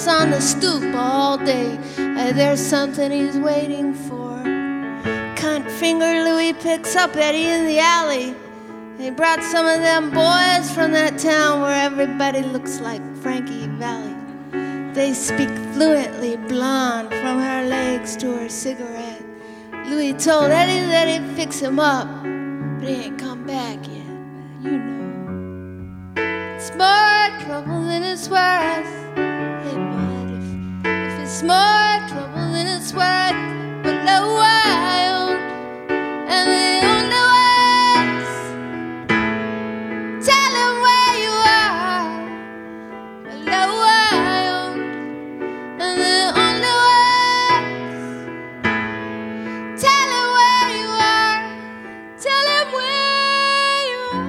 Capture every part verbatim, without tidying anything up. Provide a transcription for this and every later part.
sits on the stoop all day. Uh, there's something he's waiting for. Cunt finger Louie picks up Eddie in the alley. He brought some of them boys from that town where everybody looks like Frankie Valli. They speak fluently, blonde from her legs to her cigarette. Louie told Eddie that he'd fix him up, but he ain't come back yet. You know, it's more trouble than it's worth. Hey, but if, if it's more trouble than it's worth, but no wild and the only ones tell him where you are. But no wild and the only ones tell him where you are. Tell him where you are.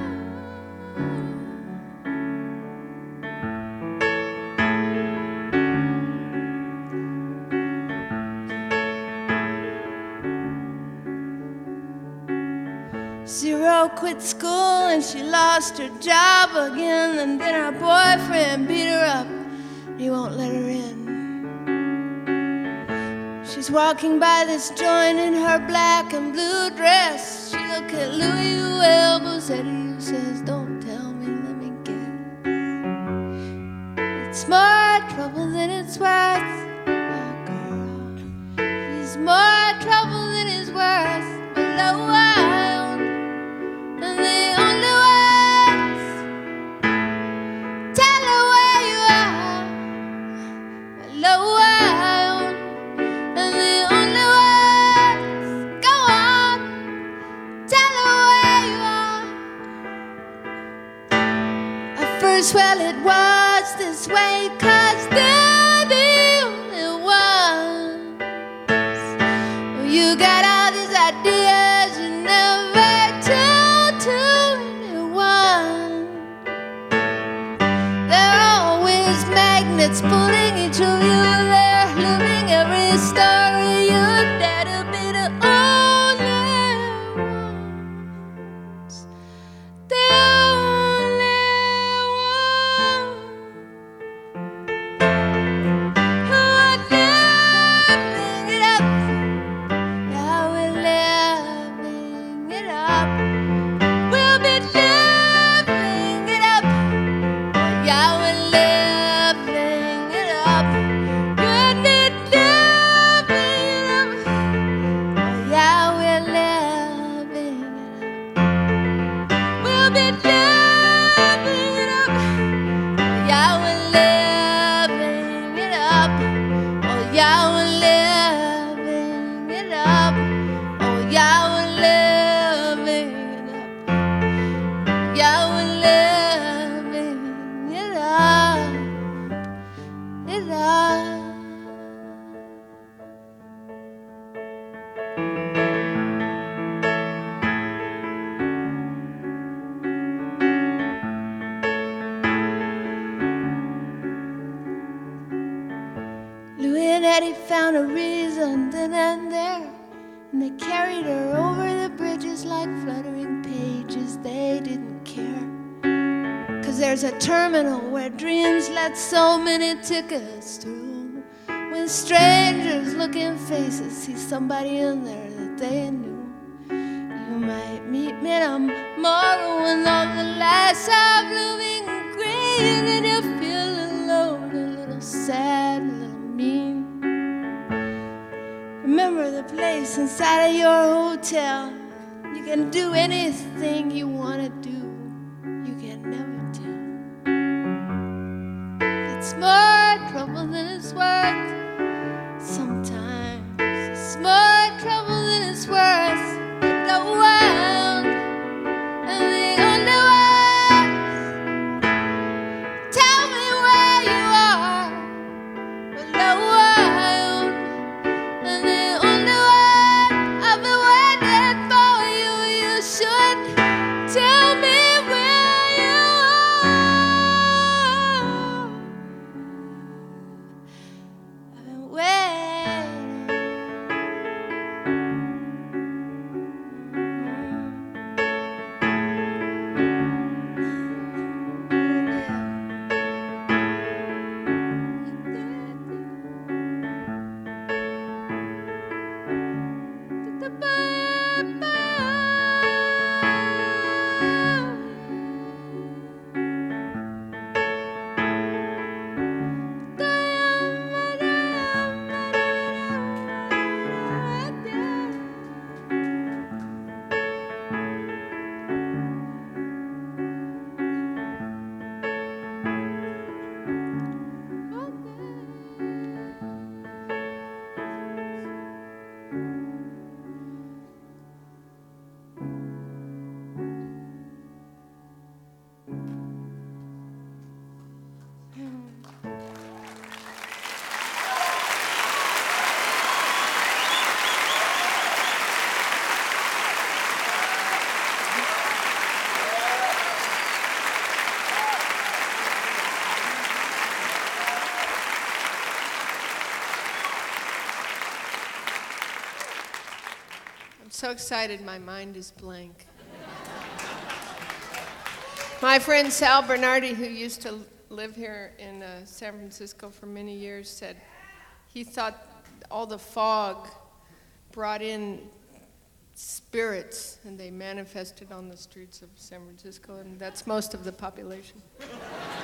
Zero quit school and she lost her job again, and then her boyfriend beat her up. He won't let her in. She's walking by this joint in her black and blue dress. She look at Louie who elbows Eddie who says, don't tell me, let me guess. It's more trouble than it's worth. Oh girl, he's more trouble than it's worth. But no wild and the only ones tell her where you are. But no wild and the only ones go on, tell her where you are. At first, well, it was this way, 'cause they're the only ones. Well, you got all these ideas you never told to anyone. They're always magnets pulling each of you there, living every story you dare to be the only ones. The only ones who are living it up. Yeah, we're living it up. We'll be living it up. Yeah, we're living it up. Good it living it up. Yeah, we're living it up. We'll be living it up. Yeah, we're living it up. Oh yeah, we're living it up. Oh yeah, we're living it up. Yeah, we're living it up. It up. Louie and Eddie found a reason then and there, and they carried her over the bridges like fluttering pages. They didn't care, 'cause there's a terminal where dreams let so many tickets through. When strangers look in faces, see somebody in there that they knew. You might meet me tomorrow when all the lights are blooming green, and you feel alone, a little sad, a little mean. Remember the place inside of your hotel. You can do anything you want to do. You can never tell. It's more trouble than it's worth. Sometimes it's more trouble than it's worth. But the world and the only ones tell me where you are. But the world and the only one I've been waiting for you. You should tell me where you are. So excited, my mind is blank. My friend Sal Bernardi, who used to live here in uh, San Francisco for many years, said he thought all the fog brought in spirits, and they manifested on the streets of San Francisco, and that's most of the population.